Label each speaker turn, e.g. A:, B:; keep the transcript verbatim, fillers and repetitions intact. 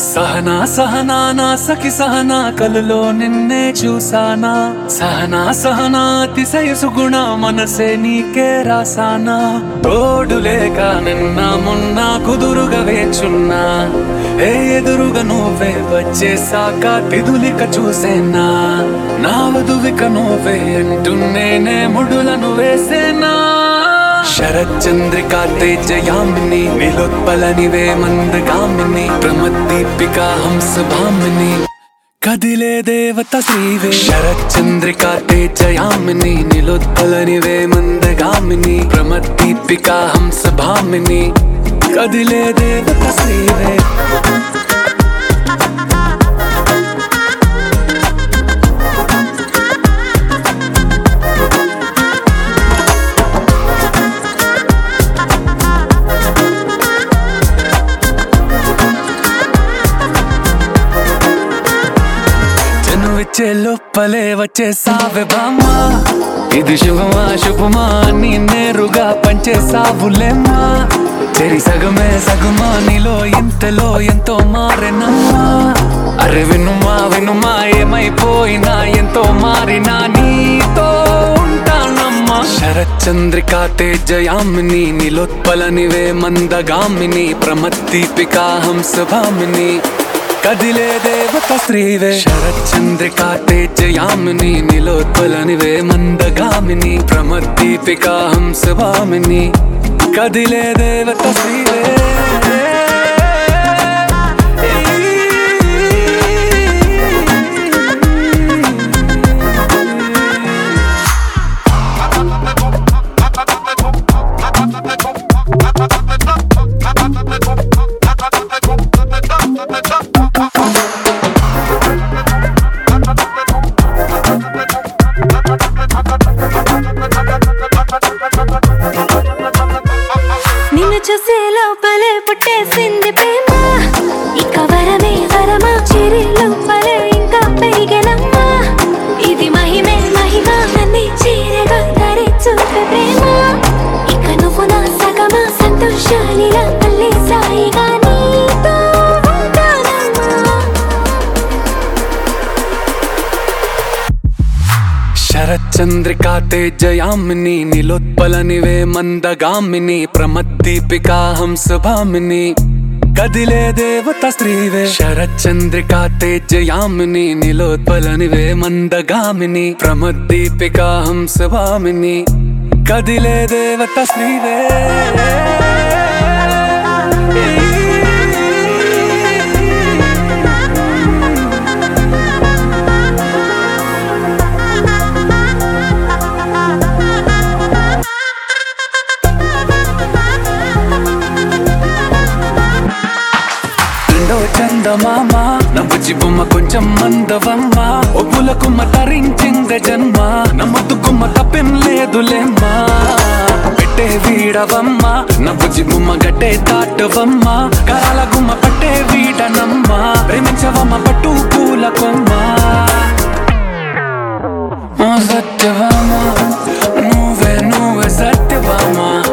A: సహనా సహనా నా సఖి సహనా కలలో నిన్నే చూసానా సహనా సహనా అతిశయసు గుణ మనసే నీకే రాసానా తోడు లేక నిన్న మొన్న కుదురుగా వేచున్నా ఏ ఎదురుగా నువ్వే వచ్చేసాక తిదులిక చూసేనా నా వధువిక నువ్వే అంటున్నేనే ముడులను వేసేనా శరచంద్రికా తేజయామిని నిలోత్పలనివే మందగామిని ప్రమద్దీపికా హంసభామిని కదిలే దేవత శ్రీవే శరచంద్రికా తేజయామిని నిలోత్పలనివే మందగామిని ప్రమద్దీపికా హంసభామిని కదిలే దేవత శ్రీవే వచ్చే లోపలే వచ్చేసావే బామ్మా ఇది శుభమా శుభమా నీ నేరుగా పంచేసావులేమ్మా చెరి సగమే సగమా నీలో ఇంతలో ఎంతో మారెనమ్మా అరే వినుమా వినుమా ఏమైపోయినా ఎంతో మారినా నీతో ఉంటానమ్మా శరచంద్రికా తేజయామిని నిలోత్పలనివే మందగామిని ప్రమద్దీపికా హంసభామిని కదిలే దేవత శ్రీవే శరచంద్రికా తేజయామిని నిలోత్పలనివే మందగామిని ప్రమద్దీపికా హంసభామిని కదిలే దేవత శ్రీవే
B: నిన్ను చూసే లోపలే పుట్టేసింది ప్రేమ ఇక వరమే వరమా చిరి లోపలే ఇంకా పెరిగెనమ్మా ఇది మహిమే మహిమ నన్ను చీరగా ధరి చూపే ప్రేమ ఇక నువ్వు నా సగమా సంతోషాలిలా మళ్ళీ సాయిగా నీతో ఉంటానమ్మా
A: శరచంద్రికా తేజయామిని నిలోత్పలనివే మందగామిని ప్రమద్దీపికా హంసభామిని కదిలే దేవత శ్రీవే శరచంద్రికా తేజయామిని నిలోత్పలనివే మందగామిని ప్రమద్దీపికా హంసభామిని కదిలే దేవత శ్రీవే చందమామ నవ్వుచి బొమ్మ కొంచెం మందవమ్మ ఒప్పులకుమ్మ తరించింద జన్మ నమ్మతుకుమ్మ తప్పేం లేదులేమ్మా పెట్టే వీడవమ్మ నవ్వుచి బొమ్మ గట్టే తాటవమ్మ కరాల గుమ్మ పట్టే వీడనమ్మ ప్రేమించవమ్మ పట్టు పూల కొమ్మ సత్యవామ నువ్వే నువ్వే సత్యవామ